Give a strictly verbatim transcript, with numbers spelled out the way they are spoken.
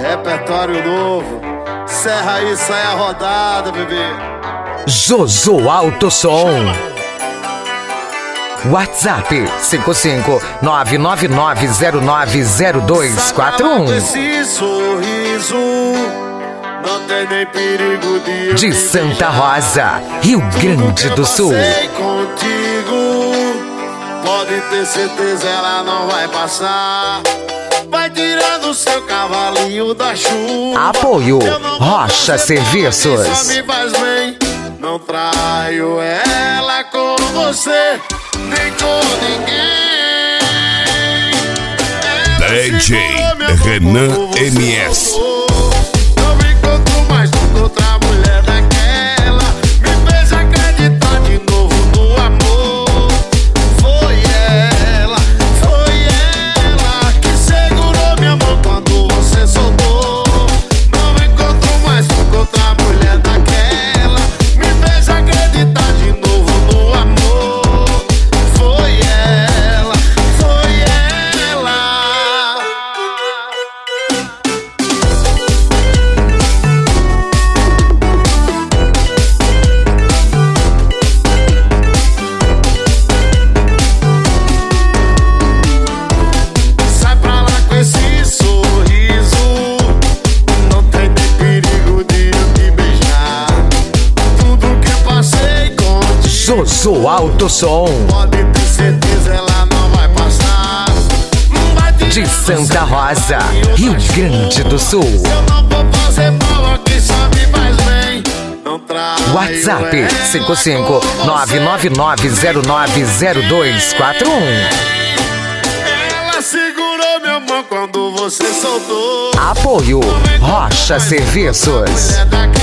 Repertório novo. Serra aí, sai a rodada, bebê. Jojo Alto Som. WhatsApp cinco cinco nove nove nove zero nove zero dois quatro um. Esse sorriso não tem nem perigo de, de Santa Rosa, Rio Grande do Sul. Contigo, pode ter certeza ela não vai passar. Vai tirando seu cavalinho da chuva. Apoio Rocha Serviços. Só me faz bem. Não traio ela com você, nem com ninguém. D J Renan M S. Não me encontro mais com outra mulher daquela. Me fez acreditar de novo no amor. Foi ela, foi ela que segurou minha mão quando você soltou. Não me encontro mais com outra mulher daquela. Me fez acreditar de novo no amor. Foi ela, foi ela. Sai pra lá com esse sorriso. Não tem nem perigo de eu te beijar. Tudo que eu passei contigo, Jojo Alto Som. pode ter certeza ela não vai passar. Vai te De Santa Rosa, Rio Grande do Sul. Eu não vou fazer mal, que só me faz bem. Não traio WhatsApp ela cinco cinco nove nove nove zero nove zero dois quatro um. Ela segurou minha mão quando você soltou. Apoio Rocha Serviços. Mulher da